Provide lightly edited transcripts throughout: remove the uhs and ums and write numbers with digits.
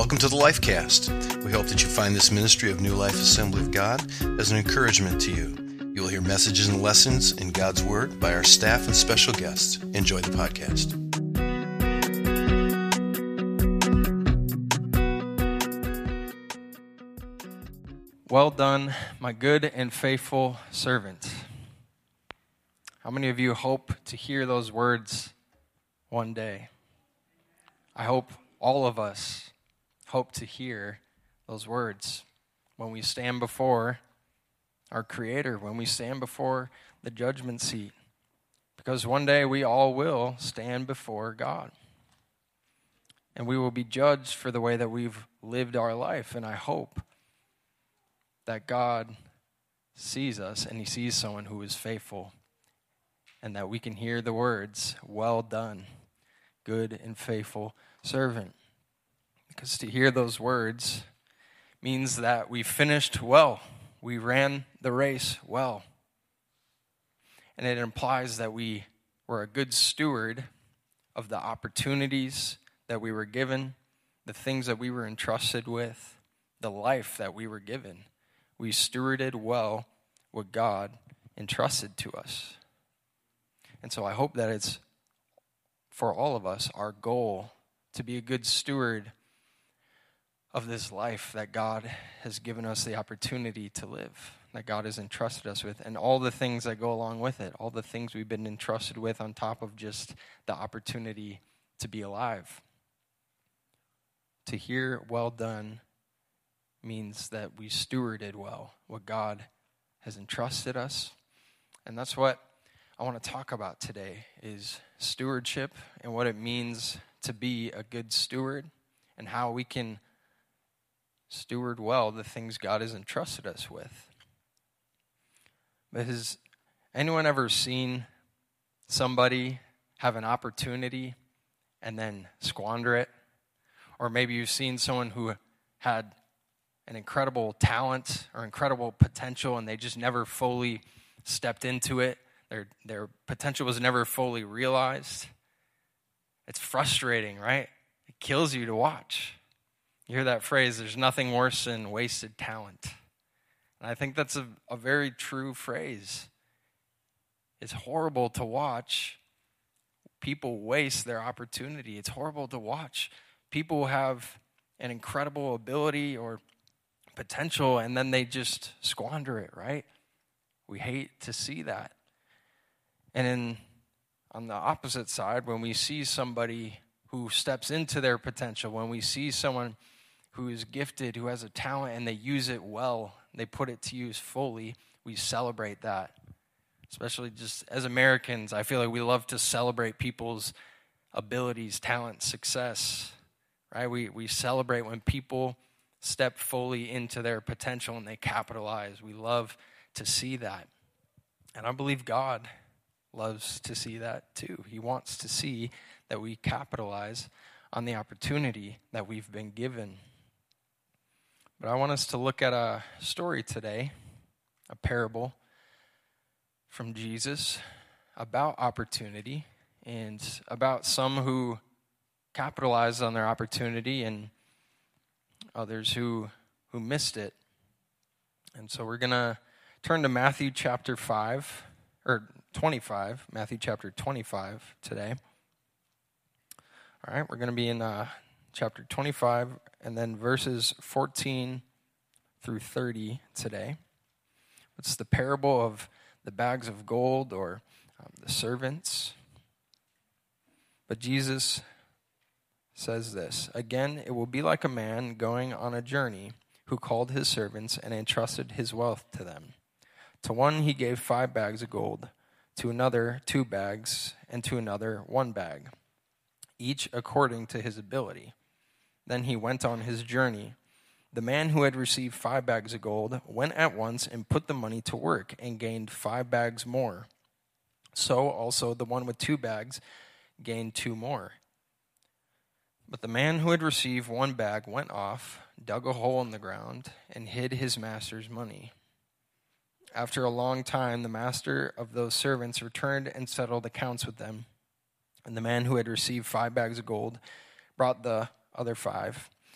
Welcome to the Lifecast. We hope that you find this ministry of New Life Assembly of God as an encouragement to you. You will hear messages and lessons in God's Word by our staff and special guests. Enjoy the podcast. Well done, my good and faithful servant. How many of you hope to hear those words one day? I hope all of us hope to hear those words when we stand before our Creator, when we stand before the judgment seat. Because one day we all will stand before God. And we will be judged for the way that we've lived our life. And I hope that God sees us and He sees someone who is faithful, and that we can hear the words, "Well done, good and faithful servant." Because to hear those words means that we finished well. We ran the race well. And it implies that we were a good steward of the opportunities that we were given, the things that we were entrusted with, the life that we were given. We stewarded well what God entrusted to us. And so I hope that it's, for all of us, our goal to be a good steward of this life that God has given us the opportunity to live, that God has entrusted us with, and all the things that go along with it, all the things we've been entrusted with on top of just the opportunity to be alive. To hear "well done" means that we stewarded well what God has entrusted us. And that's what I want to talk about today, is stewardship and what it means to be a good steward and how we can steward well the things God has entrusted us with. But has anyone ever seen somebody have an opportunity and then squander it? Or maybe you've seen someone who had an incredible talent or incredible potential and they just never fully stepped into it. Their potential was never fully realized. It's frustrating, right? It kills you to watch. You hear that phrase, "There's nothing worse than wasted talent." And I think that's a very true phrase. It's horrible to watch people waste their opportunity. It's horrible to watch people have an incredible ability or potential and then they just squander it, right? We hate to see that. And on the opposite side, when we see somebody who steps into their potential, when we see someone who is gifted, who has a talent, and they use it well, they put it to use fully, we celebrate that. Especially just as Americans, I feel like we love to celebrate people's abilities, talent, success, right? We celebrate when people step fully into their potential and they capitalize. We love to see that. And I believe God loves to see that too. He wants to see that we capitalize on the opportunity that we've been given. But I want us to look at a story today, a parable from Jesus about opportunity and about some who capitalized on their opportunity and others who missed it. And so we're going to turn to Matthew chapter 25 today. All right, we're going to be in chapter 25 and then verses 14 through 30 today. It's the parable of the bags of gold, or the servants. But Jesus says this: "Again, it will be like a man going on a journey who called his servants and entrusted his wealth to them. To one he gave 5 bags of gold, to another 2 bags, and to another 1 bag, each according to his ability. Then he went on his journey. The man who had received 5 bags of gold went at once and put the money to work and gained 5 bags more. So also the one with 2 bags gained 2 more. But the man who had received 1 bag went off, dug a hole in the ground, and hid his master's money. After a long time, the master of those servants returned and settled accounts with them. And the man who had received 5 bags of gold brought the other 5.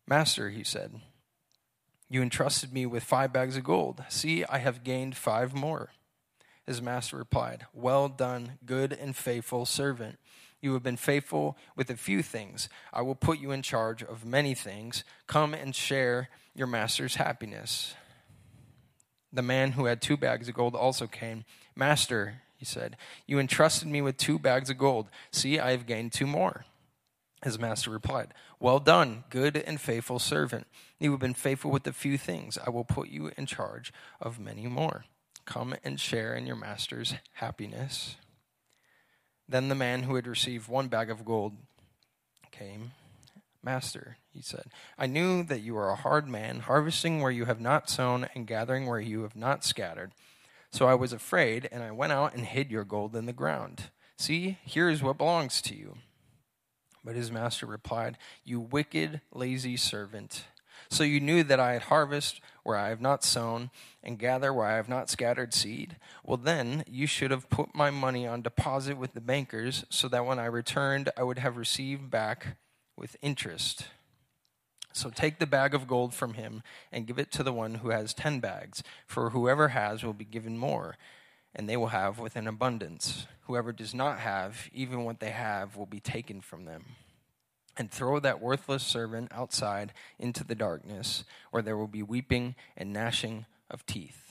"Master," he said, "you entrusted me with 5 bags of gold. See, I have gained 5 more." His master replied, "Well done, good and faithful servant. You have been faithful with a few things. I will put you in charge of many things. Come and share your master's happiness." The man who had 2 bags of gold also came. "Master," he said, "you entrusted me with 2 bags of gold. See, I have gained 2 more." His master replied, "Well done, good and faithful servant. You have been faithful with a few things. I will put you in charge of many more. Come and share in your master's happiness." Then the man who had received 1 bag of gold came. "Master," he said, "I knew that you are a hard man, harvesting where you have not sown and gathering where you have not scattered. So I was afraid, and I went out and hid your gold in the ground. See, here is what belongs to you." But his master replied, "You wicked, lazy servant. So you knew that I had harvest where I have not sown and gather where I have not scattered seed? Well, then you should have put my money on deposit with the bankers, so that when I returned, I would have received back with interest. So take the bag of gold from him and give it to the one who has 10 bags, for whoever has will be given more, and they will have with an abundance. Whoever does not have, even what they have will be taken from them. And throw that worthless servant outside into the darkness, where there will be weeping and gnashing of teeth."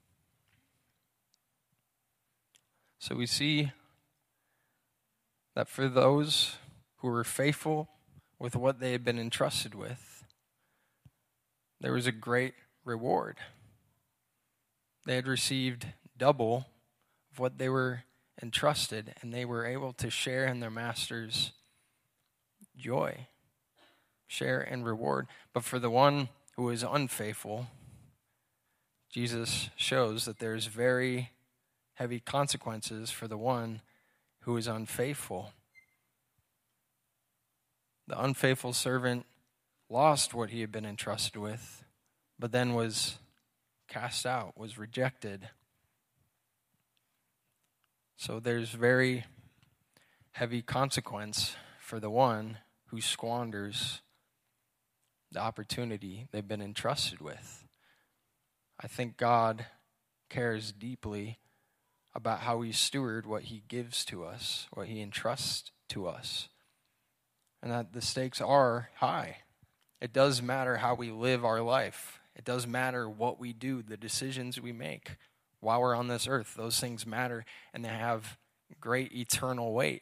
So we see that for those who were faithful with what they had been entrusted with, there was a great reward. They had received double of what they were entrusted, and they were able to share in their master's joy, share and reward. But for the one who is unfaithful, Jesus shows that there's very heavy consequences for the one who is unfaithful. The unfaithful servant lost what he had been entrusted with, but then was cast out, was rejected. So there's very heavy consequence for the one who squanders the opportunity they've been entrusted with. I think God cares deeply about how we steward what he gives to us, what he entrusts to us, and that the stakes are high. It does matter how we live our life. It does matter what we do, the decisions we make while we're on this earth. Those things matter, and they have great eternal weight.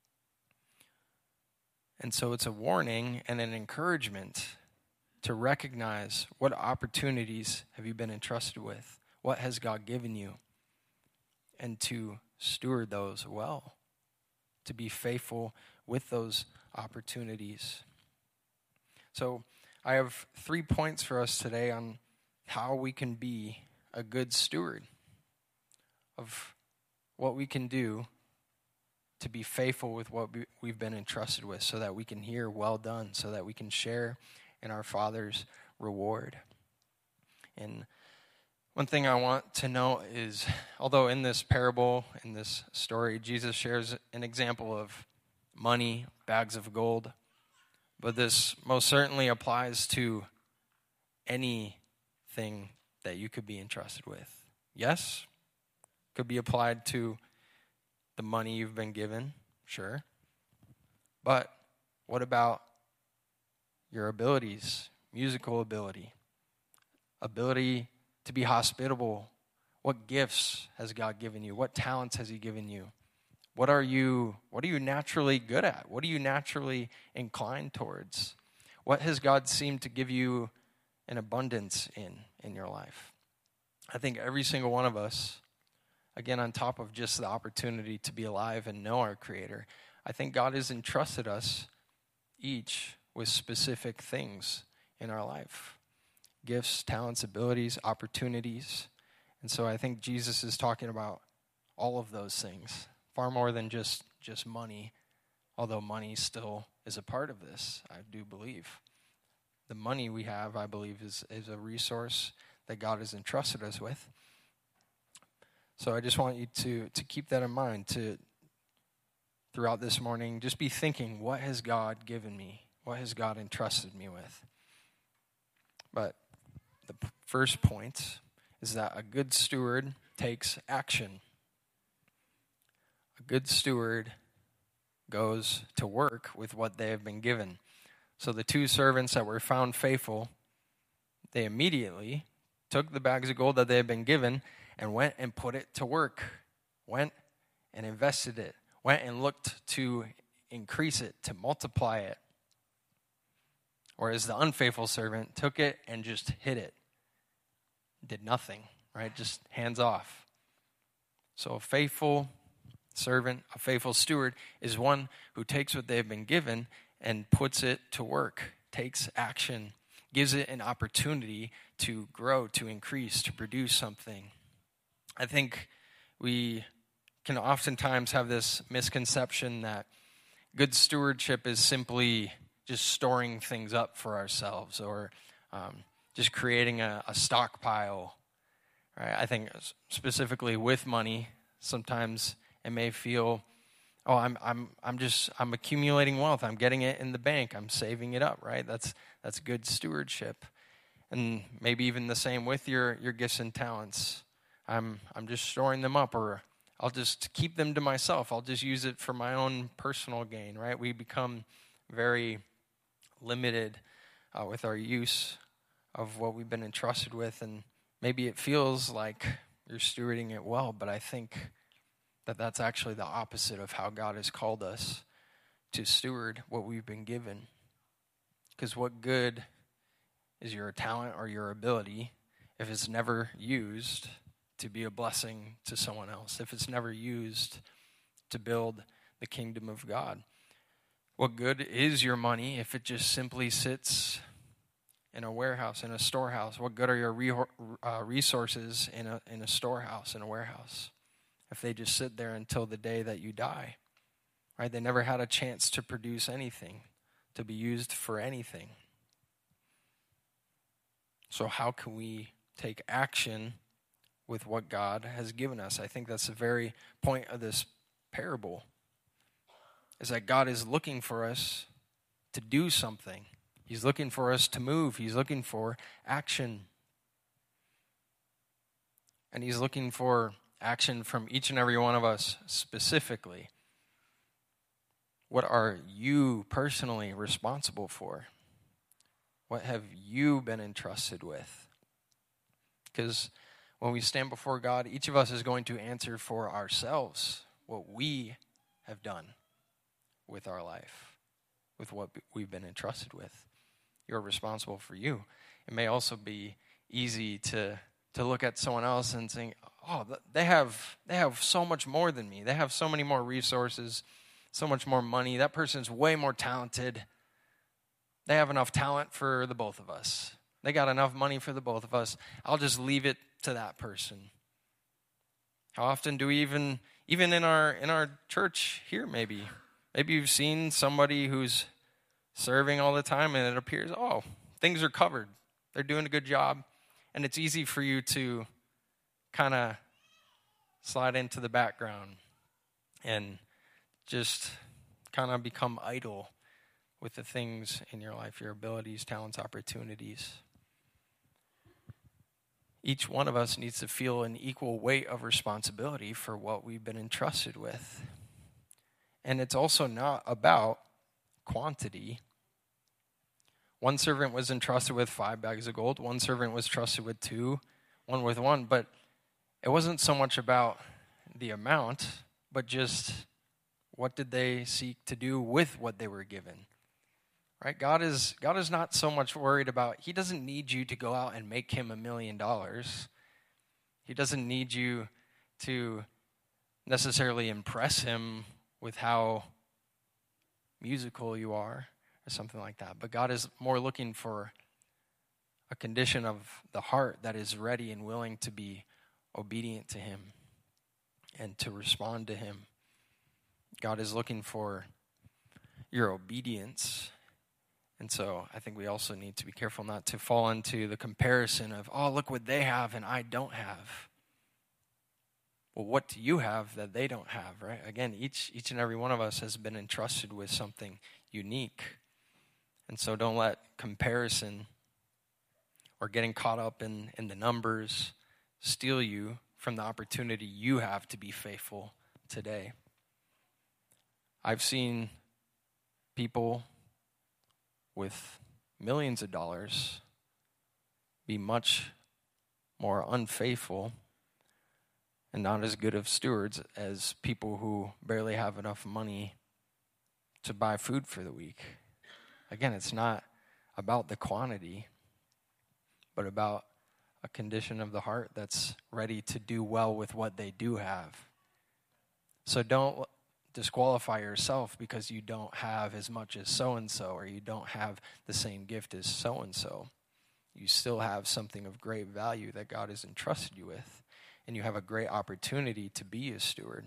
And so it's a warning and an encouragement to recognize what opportunities have you been entrusted with? What has God given you? And to steward those well, to be faithful with those opportunities. So I have 3 points for us today on how we can be a good steward of what we can do to be faithful with what we've been entrusted with, so that we can hear "well done," so that we can share in our Father's reward. And one thing I want to note is, although in this parable, in this story, Jesus shares an example of money, bags of gold, but this most certainly applies to anything that you could be entrusted with. Yes, could be applied to the money you've been given, sure. But what about your abilities, musical ability to be hospitable? What gifts has God given you? What talents has he given you? What are you naturally good at? What are you naturally inclined towards? What has God seemed to give you an abundance in your life? I think every single one of us, again, on top of just the opportunity to be alive and know our Creator, I think God has entrusted us each with specific things in our life. Gifts, talents, abilities, opportunities. And so I think Jesus is talking about all of those things, far more than just money, although money still is a part of this, I do believe. The money we have, I believe, is a resource that God has entrusted us with. So I just want you to keep that in mind, to throughout this morning, just be thinking, what has God given me? What has God entrusted me with? But the first point is that a good steward takes action. A good steward goes to work with what they have been given. So the two servants that were found faithful, they immediately took the bags of gold that they had been given and went and put it to work, went and invested it, went and looked to increase it, to multiply it. Whereas the unfaithful servant took it and just hid it, did nothing, right? Just hands off. So a faithful servant, a faithful steward, is one who takes what they have been given and puts it to work, takes action, gives it an opportunity to grow, to increase, to produce something. I think we can oftentimes have this misconception that good stewardship is simply just storing things up for ourselves or just creating a stockpile. Right? I think specifically with money, sometimes it may feel, oh, I'm accumulating wealth. I'm getting it in the bank. I'm saving it up. Right? That's good stewardship. And maybe even the same with your gifts and talents. I'm just storing them up, or I'll just keep them to myself. I'll just use it for my own personal gain. Right? We become very limited with our use of what we've been entrusted with, and maybe it feels like you're stewarding it well, but I think that that's actually the opposite of how God has called us to steward what we've been given. Because what good is your talent or your ability if it's never used to be a blessing to someone else, if it's never used to build the kingdom of God? What good is your money if it just simply sits in a warehouse, in a storehouse? What good are your resources in a storehouse, in a warehouse, if they just sit there until the day that you die? Right? They never had a chance to produce anything, to be used for anything. So how can we take action with what God has given us? I think that's the very point of this parable, is that God is looking for us to do something. He's looking for us to move. He's looking for action. And he's looking for action from each and every one of us specifically. What are you personally responsible for? What have you been entrusted with? Because when we stand before God, each of us is going to answer for ourselves what we have done with our life, with what we've been entrusted with. You're responsible for you. It may also be easy to look at someone else and think, oh, they have so much more than me. They have so many more resources, so much more money. That person's way more talented. They have enough talent for the both of us. They got enough money for the both of us. I'll just leave it to that person. How often do we even in our church here maybe you've seen somebody who's serving all the time and it appears, oh, things are covered. They're doing a good job. And it's easy for you to kind of slide into the background and just kind of become idle with the things in your life, your abilities, talents, opportunities. Each one of us needs to feel an equal weight of responsibility for what we've been entrusted with. And it's also not about quantity. One servant was entrusted with 5 bags of gold. One servant was trusted with 2, one with 1. But it wasn't so much about the amount, but just what did they seek to do with what they were given. Right? God is not so much worried about, he doesn't need you to go out and make him $1 million. He doesn't need you to necessarily impress him with how musical you are or something like that. But God is more looking for a condition of the heart that is ready and willing to be obedient to him and to respond to him. God is looking for your obedience. And so I think we also need to be careful not to fall into the comparison of, oh, look what they have and I don't have. Well, what do you have that they don't have, right? Again, each and every one of us has been entrusted with something unique. And so don't let comparison or getting caught up in the numbers steal you from the opportunity you have to be faithful today. I've seen people with millions of dollars be much more unfaithful and not as good of stewards as people who barely have enough money to buy food for the week. Again, it's not about the quantity, but about a condition of the heart that's ready to do well with what they do have. So don't disqualify yourself because you don't have as much as so-and-so, or you don't have the same gift as so-and-so. You still have something of great value that God has entrusted you with, and you have a great opportunity to be a steward.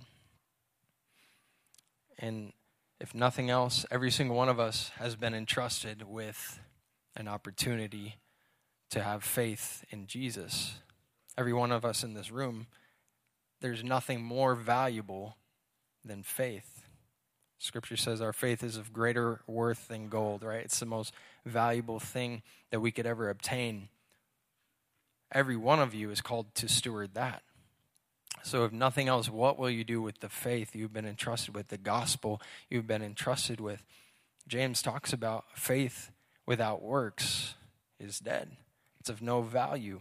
And if nothing else, every single one of us has been entrusted with an opportunity to have faith in Jesus. Every one of us in this room, there's nothing more valuable than faith. Scripture says our faith is of greater worth than gold, right? It's the most valuable thing that we could ever obtain. Every one of you is called to steward that. So if nothing else, what will you do with the faith you've been entrusted with, the gospel you've been entrusted with? James talks about faith without works is dead. It's of no value.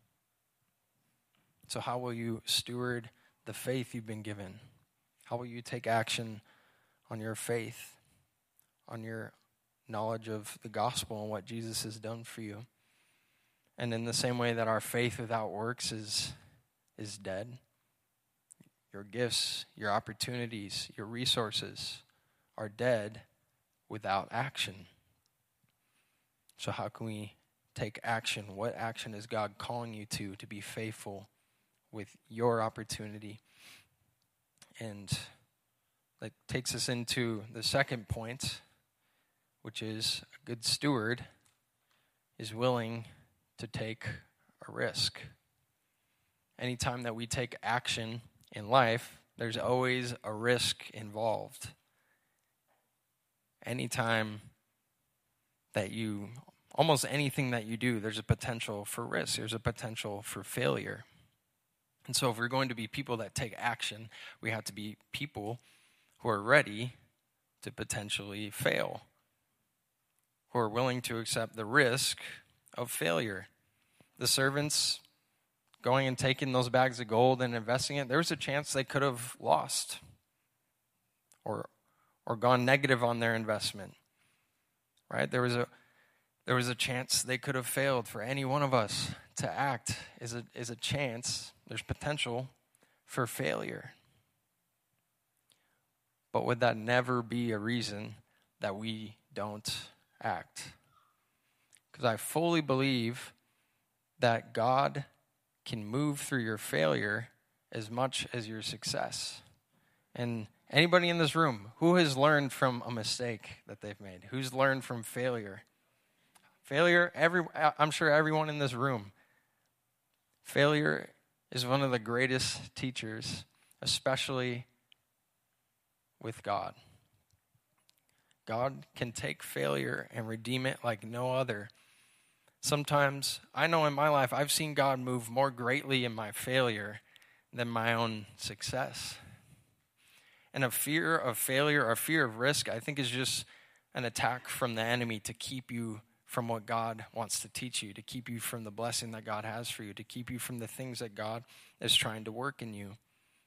So how will you steward the faith you've been given? How will you take action on your faith, on your knowledge of the gospel and what Jesus has done for you? And in the same way that our faith without works is dead, your gifts, your opportunities, your resources are dead without action. So how can we take action? What action is God calling you to be faithful with your opportunity? And that takes us into the second point, which is a good steward is willing to take a risk. Anytime that we take action in life, there's always a risk involved. Anytime that almost anything that you do, there's a potential for risk. There's a potential for failure. And so if we're going to be people that take action, we have to be people who are ready to potentially fail, who are willing to accept the risk of failure. The servants going and taking those bags of gold and investing it, there was a chance they could have lost or gone negative on their investment, right? There was a chance they could have failed. For any one of us to act is a chance. There's potential for failure. But would that never be a reason that we don't act? Because I fully believe that God can move through your failure as much as your success. And anybody in this room, who has learned from a mistake that they've made? Who's learned from failure? Failure, I'm sure everyone in this room. Failure is one of the greatest teachers, especially with God. God can take failure and redeem it like no other. Sometimes, I know in my life, I've seen God move more greatly in my failure than my own success. And a fear of failure, or fear of risk, I think is just an attack from the enemy to keep you from what God wants to teach you, to keep you from the blessing that God has for you, to keep you from the things that God is trying to work in you.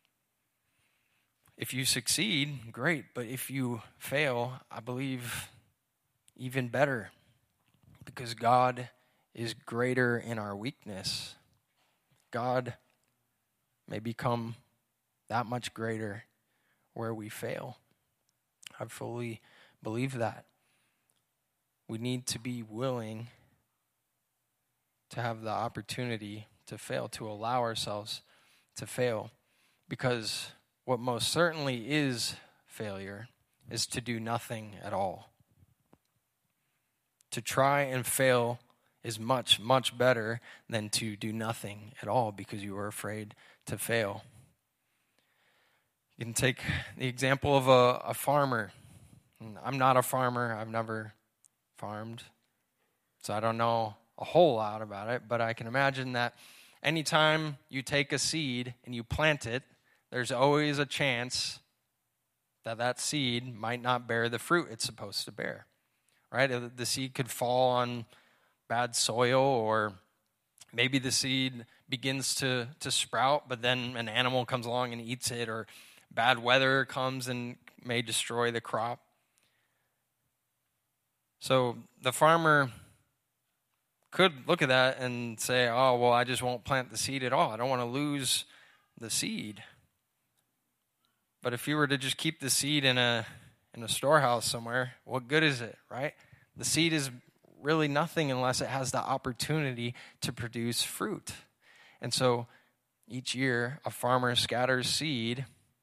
If you succeed, great. But if you fail, I believe even better. Because God is greater in our weakness. God may become that much greater where we fail. I fully believe that. We need to be willing to have the opportunity to fail, to allow ourselves to fail. Because what most certainly is failure is to do nothing at all. To try and fail is much, much better than to do nothing at all because you are afraid to fail. You can take the example of a farmer. I'm not a farmer. I've never farmed, so I don't know a whole lot about it, but I can imagine that anytime you take a seed and you plant it, there's always a chance that that seed might not bear the fruit it's supposed to bear, right? The seed could fall on bad soil, or maybe the seed begins to sprout, but then an animal comes along and eats it, or bad weather comes and may destroy the crop. So the farmer could look at that and say, oh, well, I just won't plant the seed at all. I don't want to lose the seed. But if you were to just keep the seed in a storehouse somewhere, what good is it, right? The seed is really nothing unless it has the opportunity to produce fruit. And so each year, a farmer scatters seed,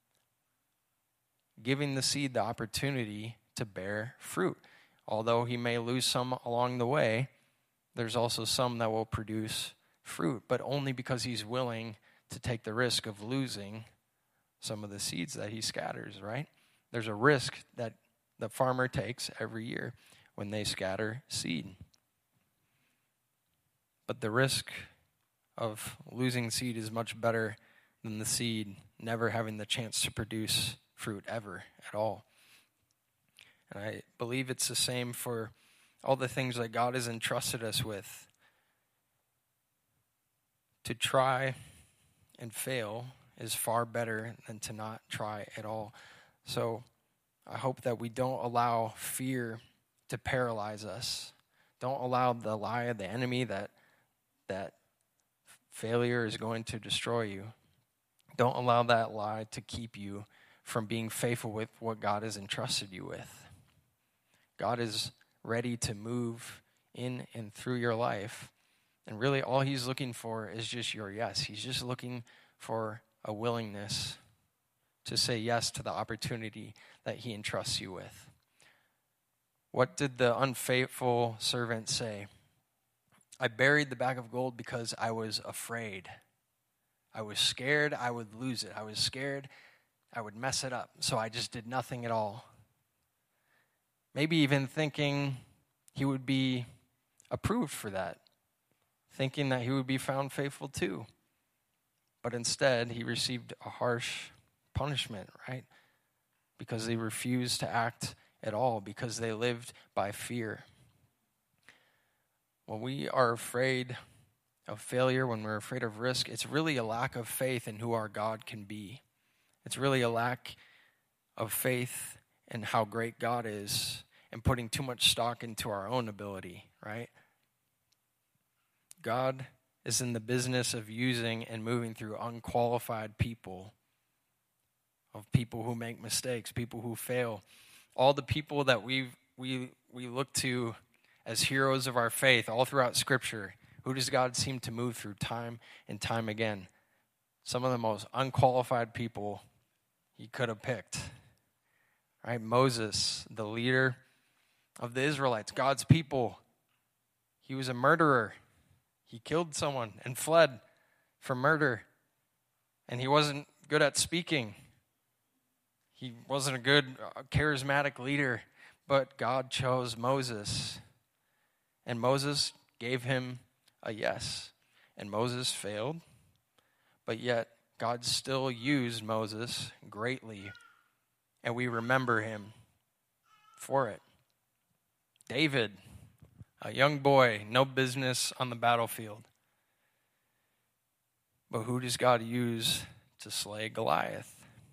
giving the seed the opportunity to bear fruit. Although he may lose some along the way, there's also some that will produce fruit, but only because he's willing to take the risk of losing some of the seeds that he scatters, right? There's a risk that the farmer takes every year when they scatter seed. But the risk of losing seed is much better than the seed never having the chance to produce fruit ever at all. And I believe it's the same for all the things that God has entrusted us with. To try and fail is far better than to not try at all. So I hope that we don't allow fear to paralyze us. Don't allow the lie of the enemy that failure is going to destroy you. Don't allow that lie to keep you from being faithful with what God has entrusted you with. God is ready to move in and through your life. And really all he's looking for is just your yes. He's just looking for a willingness to say yes to the opportunity that he entrusts you with. What did the unfaithful servant say? I buried the bag of gold because I was afraid. I was scared I would lose it. I was scared I would mess it up. So I just did nothing at all. Maybe even thinking he would be approved for that. Thinking that he would be found faithful too. But instead, he received a harsh punishment, right? Because they refused to act at all, because they lived by fear. When we are afraid of failure, when we're afraid of risk, it's really a lack of faith in who our God can be. It's really a lack of faith in how great God is and putting too much stock into our own ability, right? God is in the business of using and moving through unqualified people, of people who make mistakes, people who fail. All the people that we look to as heroes of our faith all throughout Scripture, who does God seem to move through time and time again? Some of the most unqualified people he could have picked. Right? Moses, the leader of the Israelites, God's people. He was a murderer. He killed someone and fled for murder. And he wasn't good at speaking. He wasn't a good, charismatic leader. But God chose Moses. And Moses gave him a yes. And Moses failed. But yet, God still used Moses greatly. And we remember him for it. David, a young boy, no business on the battlefield. But who does God use to slay Goliath?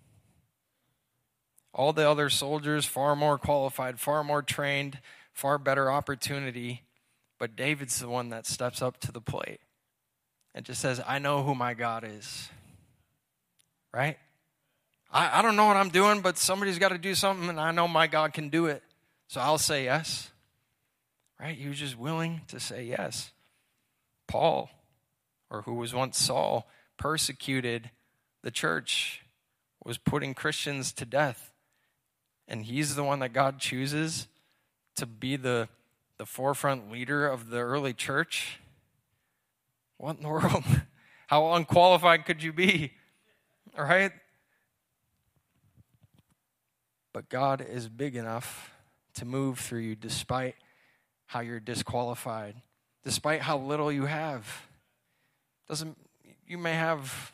All the other soldiers, far more qualified, far more trained, far better opportunity. But David's the one that steps up to the plate and just says, I know who my God is. Right? I don't know what I'm doing, but somebody's got to do something, and I know my God can do it. So I'll say yes. Right? He was just willing to say yes. Paul, or who was once Saul, persecuted the church, was putting Christians to death. And he's the one that God chooses to be the forefront leader of the early church. What in the world? How unqualified could you be? All right? But God is big enough to move through you despite how you're disqualified, despite how little you have. You may have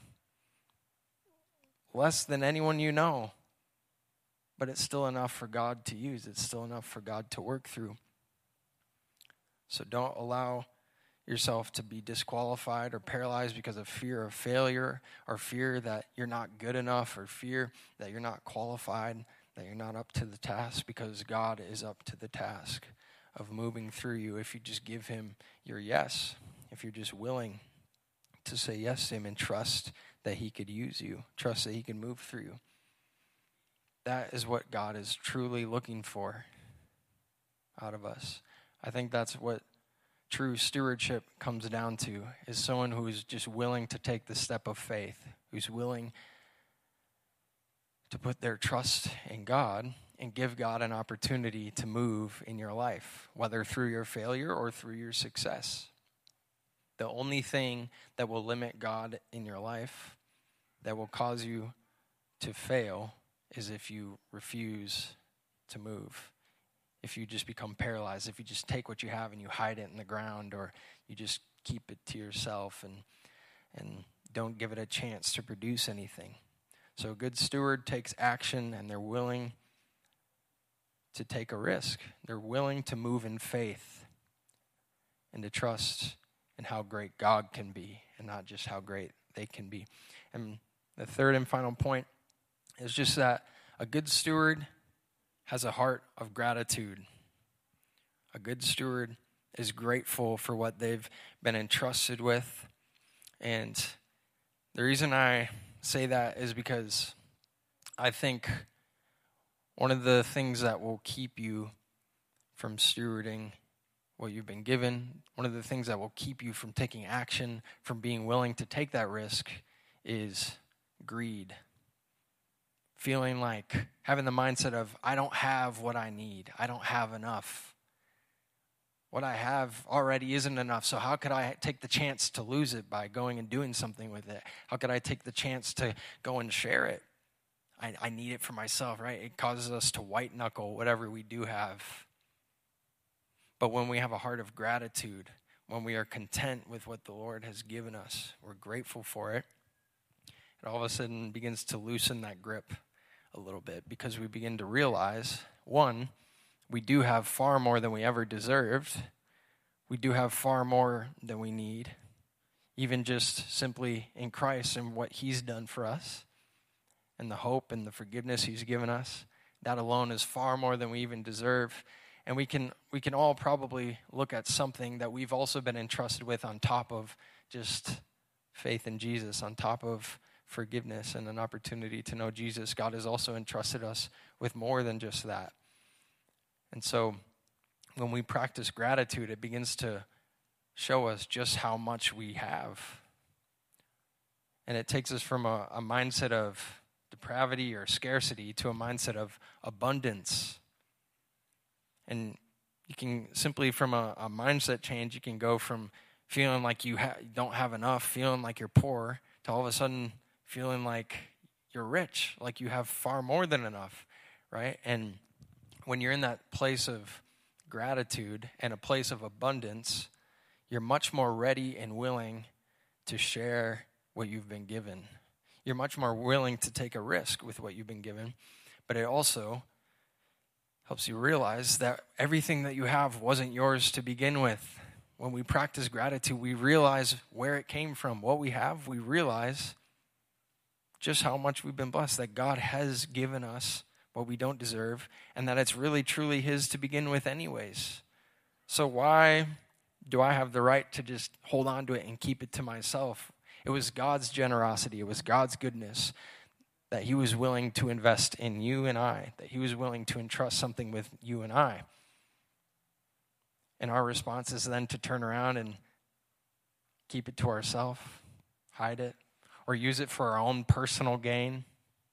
less than anyone you know, but it's still enough for God to use. It's still enough for God to work through. So don't allow yourself to be disqualified or paralyzed because of fear of failure, or fear that you're not good enough, or fear that you're not qualified, that you're not up to the task, because God is up to the task of moving through you if you just give him your yes, if you're just willing to say yes to him and trust that he could use you, trust that he can move through you. That is what God is truly looking for out of us. I think that's what true stewardship comes down to, is someone who is just willing to take the step of faith, who's willing to put their trust in God and give God an opportunity to move in your life, whether through your failure or through your success. The only thing that will limit God in your life, that will cause you to fail, is if you refuse to move. If you just become paralyzed, if you just take what you have and you hide it in the ground, or you just keep it to yourself and don't give it a chance to produce anything. So a good steward takes action, and they're willing to take a risk. They're willing to move in faith and to trust in how great God can be, and not just how great they can be. And the third and final point is just that a good steward has a heart of gratitude. A good steward is grateful for what they've been entrusted with. And the reason I say that is because I think one of the things that will keep you from stewarding what you've been given, one of the things that will keep you from taking action, from being willing to take that risk, is greed. Feeling like, having the mindset of, I don't have what I need. I don't have enough. What I have already isn't enough, so how could I take the chance to lose it by going and doing something with it? How could I take the chance to go and share it? I need it for myself, right? It causes us to white knuckle whatever we do have. But when we have a heart of gratitude, when we are content with what the Lord has given us, we're grateful for it, it all of a sudden begins to loosen that grip a little bit, because we begin to realize, one, we do have far more than we ever deserved. We do have far more than we need, even just simply in Christ and what he's done for us, and the hope and the forgiveness he's given us. That alone is far more than we even deserve. And we can all probably look at something that we've also been entrusted with on top of just faith in Jesus, on top of forgiveness and an opportunity to know Jesus. God has also entrusted us with more than just that. And so when we practice gratitude, it begins to show us just how much we have. And it takes us from a mindset of depravity or scarcity to a mindset of abundance. And you can simply, from a mindset change, you can go from feeling like you don't have enough, feeling like you're poor, to all of a sudden feeling like you're rich, like you have far more than enough, right? And when you're in that place of gratitude and a place of abundance, you're much more ready and willing to share what you've been given. You're much more willing to take a risk with what you've been given, but it also helps you realize that everything that you have wasn't yours to begin with. When we practice gratitude, we realize where it came from, what we have. We realize just how much we've been blessed, that God has given us what we don't deserve, and that it's really truly his to begin with anyways. So why do I have the right to just hold on to it and keep it to myself? It was God's generosity, it was God's goodness, that he was willing to invest in you and I, that he was willing to entrust something with you and I. And our response is then to turn around and keep it to ourselves, hide it, or use it for our own personal gain.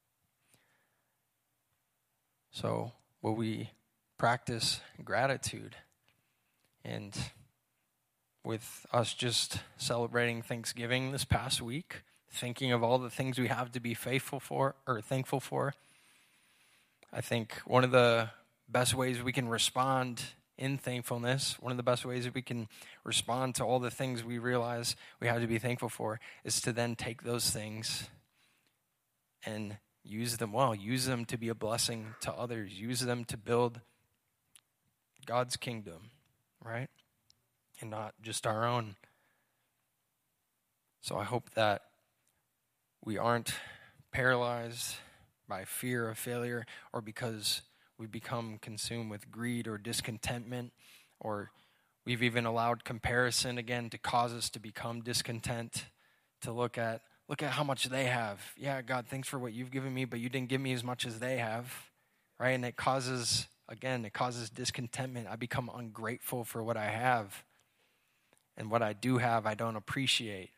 So will we practice gratitude? And with us just celebrating Thanksgiving this past week, thinking of all the things we have to be faithful for or thankful for, I think one of the best ways we can respond in thankfulness, one of the best ways that we can respond to all the things we realize we have to be thankful for is to then take those things and use them well. Use them to be a blessing to others. Use them to build God's kingdom, right? And not just our own. So I hope that we aren't paralyzed by fear of failure or because we become consumed with greed or discontentment, or we've even allowed comparison again to cause us to become discontent, to look at how much they have. Yeah, God, thanks for what you've given me, but you didn't give me as much as they have, right? And it causes discontentment. I become ungrateful for what I have, and what I do have, I don't appreciate.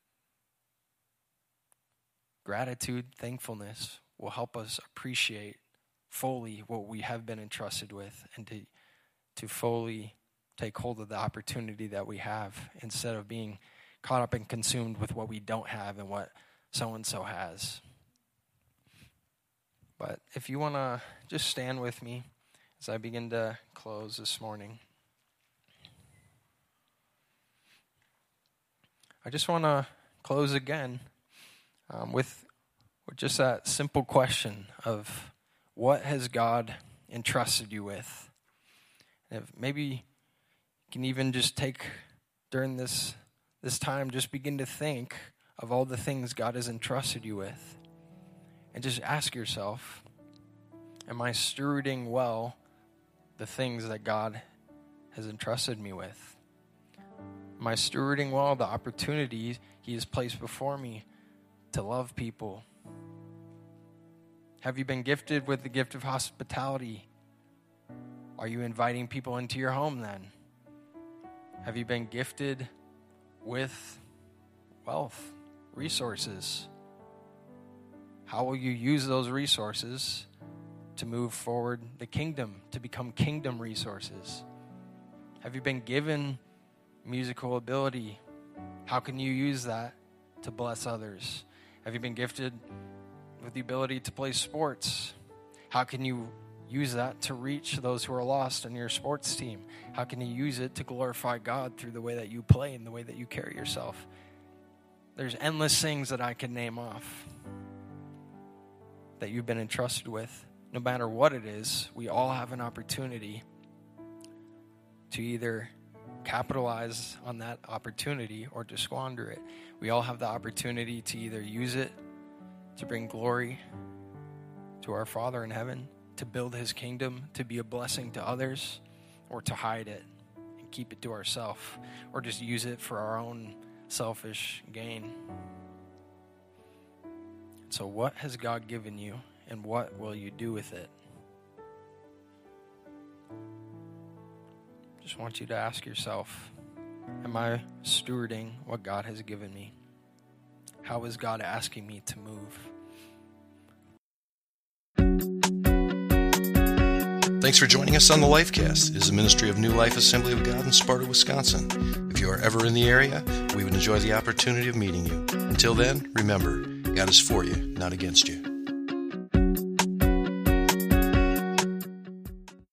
Gratitude, thankfulness will help us appreciate fully what we have been entrusted with, and to fully take hold of the opportunity that we have instead of being caught up and consumed with what we don't have and what so-and-so has. But if you want to just stand with me as I begin to close this morning. I just want to close again with just that simple question of what has God entrusted you with? And if maybe you can even just take during this time, just begin to think of all the things God has entrusted you with. And just ask yourself, am I stewarding well the things that God has entrusted me with? Am I stewarding well the opportunities He has placed before me to love people? Have you been gifted with the gift of hospitality? Are you inviting people into your home then? Have you been gifted with wealth, resources? How will you use those resources to move forward the kingdom, to become kingdom resources? Have you been given musical ability? How can you use that to bless others? Have you been gifted with the ability to play sports? How can you use that to reach those who are lost on your sports team? How can you use it to glorify God through the way that you play and the way that you carry yourself? There's endless things that I can name off that you've been entrusted with. No matter what it is, we all have an opportunity to either capitalize on that opportunity or to squander it. We all have the opportunity to either use it to bring glory to our Father in heaven, to build His kingdom, to be a blessing to others, or to hide it and keep it to ourselves, or just use it for our own selfish gain. So what has God given you, and what will you do with it? Just want you to ask yourself, am I stewarding what God has given me? How is God asking me to move? Thanks for joining us on the Lifecast. It is a ministry of New Life Assembly of God in Sparta, Wisconsin. If you are ever in the area, we would enjoy the opportunity of meeting you. Until then, remember, God is for you, not against you.